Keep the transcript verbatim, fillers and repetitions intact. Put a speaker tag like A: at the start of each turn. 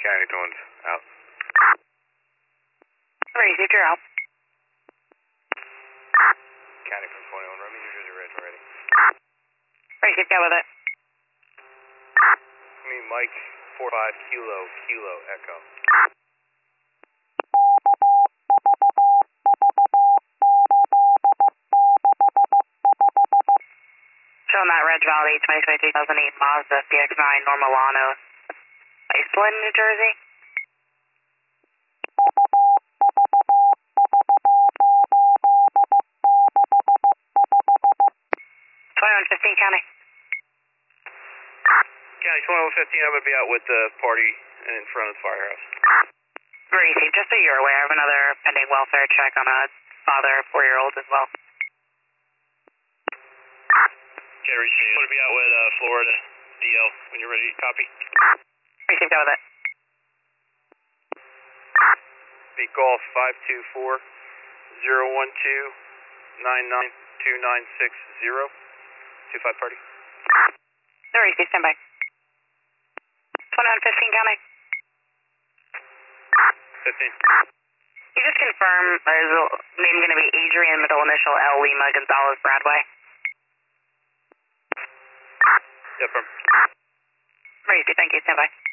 A: County Twins, out.
B: Racy, you're out.
A: County from twenty-one, Romeo, New Jersey, Red, ready.
B: Racy, go with it.
A: Me, Mike, four five, Kilo, Kilo, Echo.
B: Showing that Red Valley twenty twenty-two two thousand eight Mazda C X nine Normilano, Iceland, New Jersey. twenty-one fifteen County.
A: County twenty-one fifteen, I'm going to be out with the party in front of the firehouse.
B: Racy, just so you're aware, I have another pending welfare check on a father, four-year-old as well.
A: Okay, Racy, I'm going to be out with uh, Florida D L when you're ready. Copy.
B: Racy, go with it.
A: Be Golf five two four, zero one two, nine nine two nine six zero. two five party.
B: No, Racy, stand by. twenty-one fifteen County.
A: fifteen.
B: You just confirm, is the name going to be Adrian, middle initial L, Lima, Gonzalez, Bradway?
A: Yep, from.
B: Racy, thank you, stand by.